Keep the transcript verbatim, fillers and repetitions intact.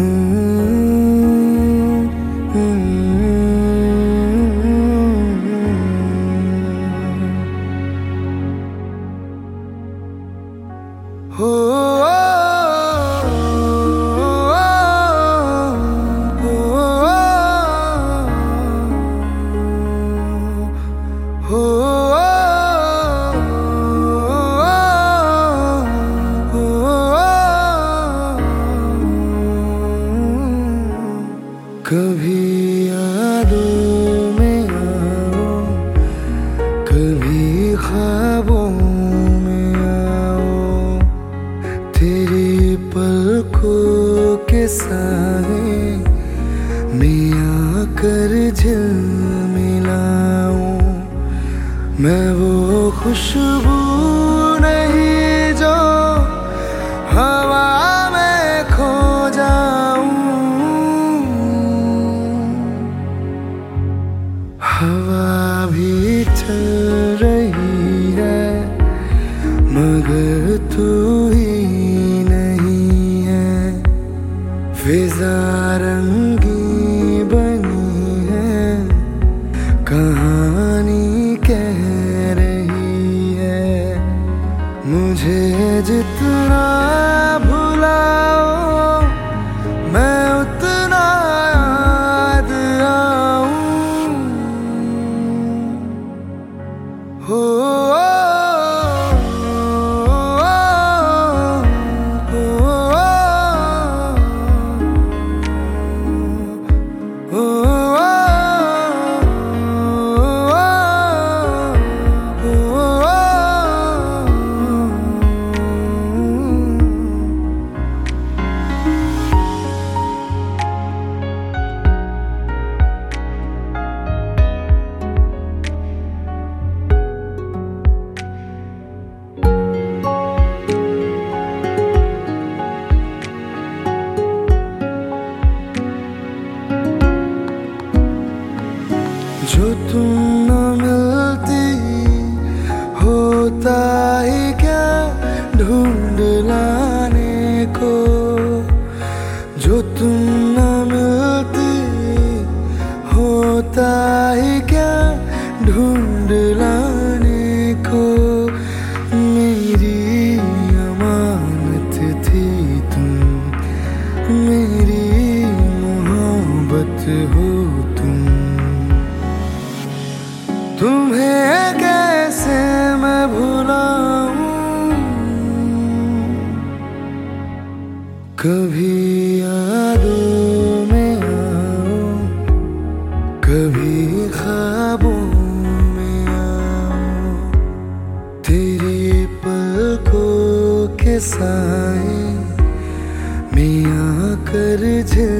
कभी यादों में आओ, कभी ख्वाबों में आओ, तेरी पलकों के साए में आकर झिलमिलाऊं। मैं वो खुशबू नहीं जो हवा में खो जाऊं। हवा भी चल रही है मगर तू ही नहीं है। फिजा रंगी बनी है, कहानी कह रही है। मुझे जितना भुलाओ मैं उतना याद आऊं। हो जो तुम न मिलती होता ही क्या ढूंढ लाने को। जो तुम न मिलती होता ही क्या ढूंढ लाने को। मेरी अमानत थी तुम, मेरी मोहब्बत हो तुम। तुम्हें कैसे मैं भुलाऊं। कभी यादों में आओ, कभी ख्वाबों में आओ, तेरी पलकों के साए में आकर झिल